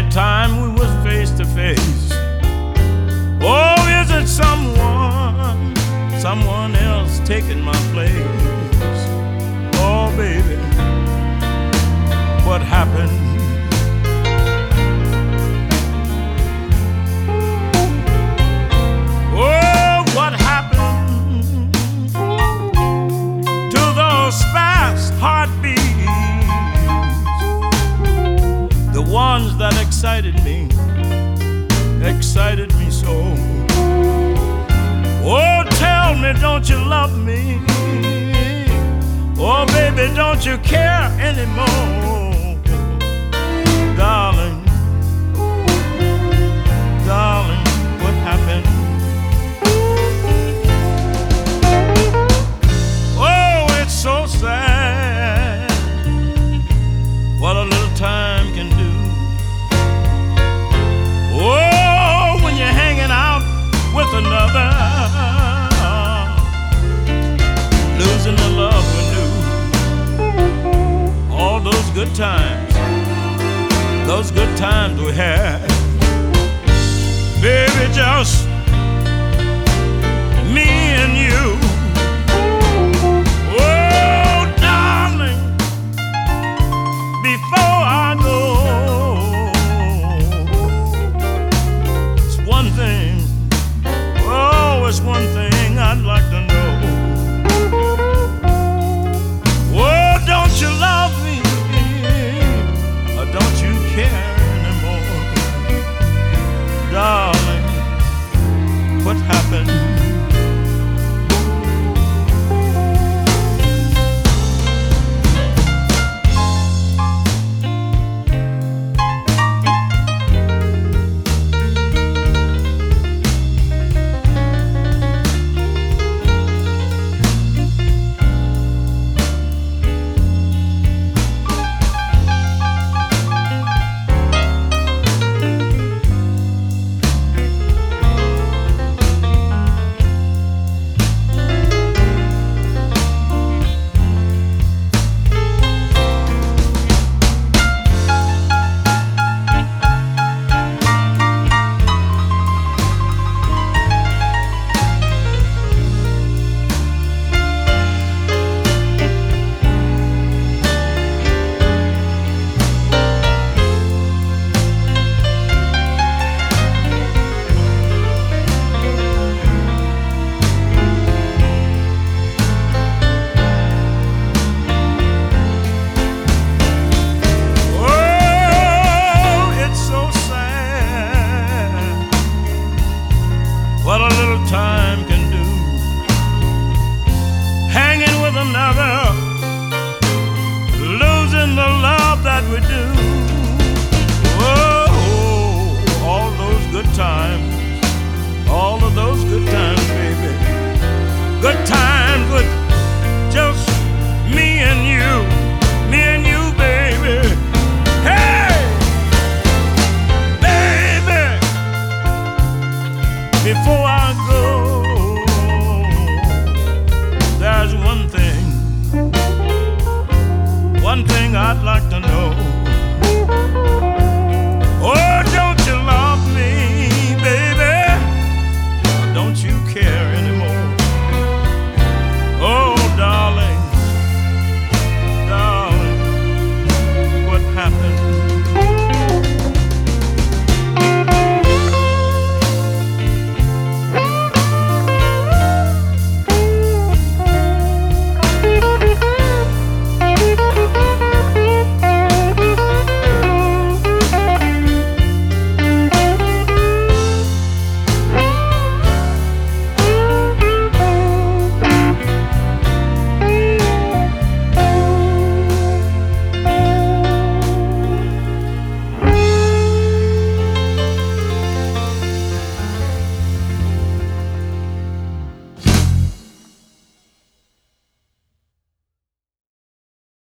Anytime we was face to face. Oh, is it someone else taking my place? Oh, baby, what happened? Oh, what happened to those fast heartbeats? The ones that excited me so. Oh, tell me, don't you love me? Oh, baby, don't you care anymore? Darling, darling, what happened? Oh, it's so sad what a little time can do. Oh, when you're hanging out with another, losing the love we knew. All those good times we had, baby, just